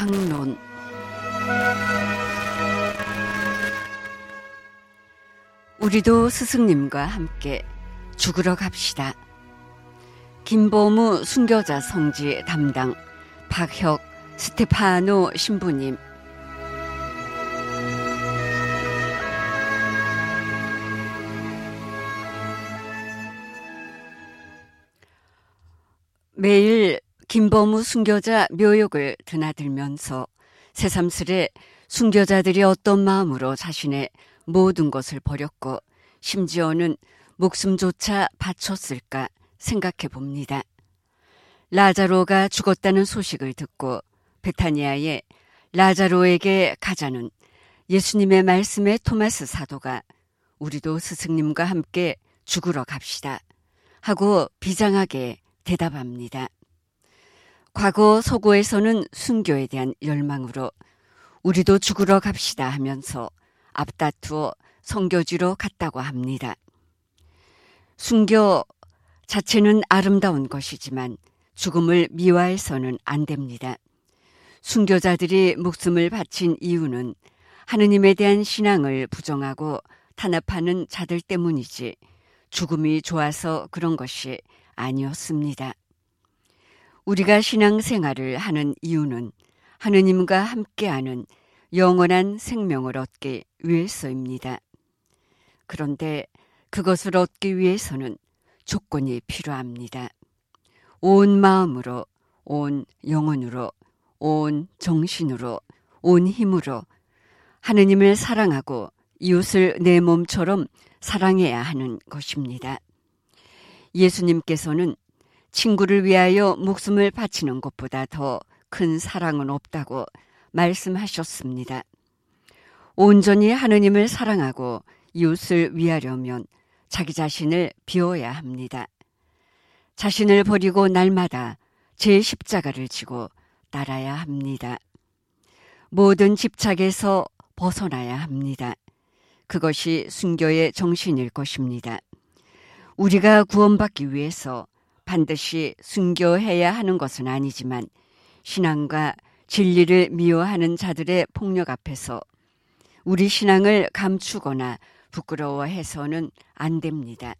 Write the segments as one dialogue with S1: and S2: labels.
S1: 평론. 우리도 스승님과 함께 죽으러 갑시다. 김보무 순교자 성지 담당 박혁 스테파노 신부님. 매일 김보무 순교자 묘역을 드나들면서 새삼스레 순교자들이 어떤 마음으로 자신의 모든 것을 버렸고 심지어는 목숨조차 바쳤을까 생각해 봅니다. 라자로가 죽었다는 소식을 듣고 베타니아에 라자로에게 가자는 예수님의 말씀에 토마스 사도가 우리도 스승님과 함께 죽으러 갑시다 하고 비장하게 대답합니다. 과거 서구에서는 순교에 대한 열망으로 우리도 죽으러 갑시다 하면서 앞다투어 선교지로 갔다고 합니다. 순교 자체는 아름다운 것이지만 죽음을 미화해서는 안 됩니다. 순교자들이 목숨을 바친 이유는 하느님에 대한 신앙을 부정하고 탄압하는 자들 때문이지 죽음이 좋아서 그런 것이 아니었습니다. 우리가 신앙생활을 하는 이유는 하느님과 함께하는 영원한 생명을 얻기 위해서입니다. 그런데 그것을 얻기 위해서는 조건이 필요합니다. 온 마음으로, 온 영혼으로, 온 정신으로, 온 힘으로 하느님을 사랑하고 이웃을 내 몸처럼 사랑해야 하는 것입니다. 예수님께서는 친구를 위하여 목숨을 바치는 것보다 더 큰 사랑은 없다고 말씀하셨습니다. 온전히 하느님을 사랑하고 이웃을 위하려면 자기 자신을 비워야 합니다. 자신을 버리고 날마다 제 십자가를 지고 따라야 합니다. 모든 집착에서 벗어나야 합니다. 그것이 순교의 정신일 것입니다. 우리가 구원받기 위해서 반드시 순교해야 하는 것은 아니지만 신앙과 진리를 미워하는 자들의 폭력 앞에서 우리 신앙을 감추거나 부끄러워해서는 안 됩니다.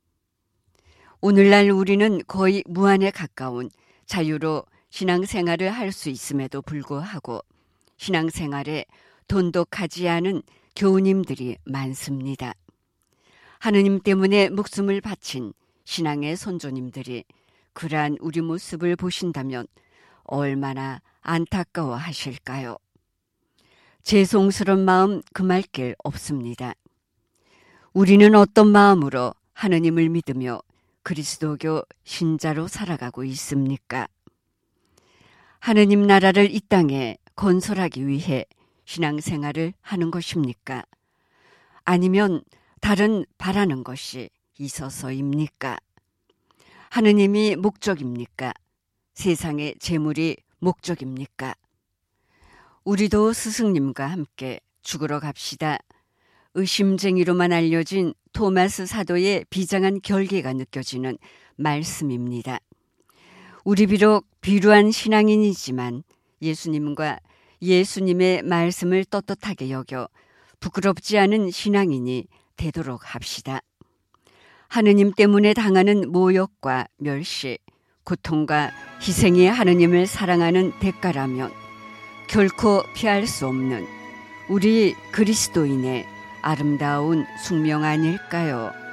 S1: 오늘날 우리는 거의 무한에 가까운 자유로 신앙생활을 할 수 있음에도 불구하고 신앙생활에 돈독하지 않은 교우님들이 많습니다. 하느님 때문에 목숨을 바친 신앙의 선조님들이 그러한 우리 모습을 보신다면 얼마나 안타까워하실까요? 죄송스러운 마음 금할 길 없습니다. 우리는 어떤 마음으로 하느님을 믿으며 그리스도교 신자로 살아가고 있습니까? 하느님 나라를 이 땅에 건설하기 위해 신앙생활을 하는 것입니까? 아니면 다른 바라는 것이 있어서입니까? 하느님이 목적입니까? 세상의 재물이 목적입니까? 우리도 스승님과 함께 죽으러 갑시다. 의심쟁이로만 알려진 토마스 사도의 비장한 결계가 느껴지는 말씀입니다. 우리 비록 비루한 신앙인이지만 예수님과 예수님의 말씀을 떳떳하게 여겨 부끄럽지 않은 신앙인이 되도록 합시다. 하느님 때문에 당하는 모욕과 멸시, 고통과 희생이 하느님을 사랑하는 대가라면 결코 피할 수 없는 우리 그리스도인의 아름다운 숙명 아닐까요?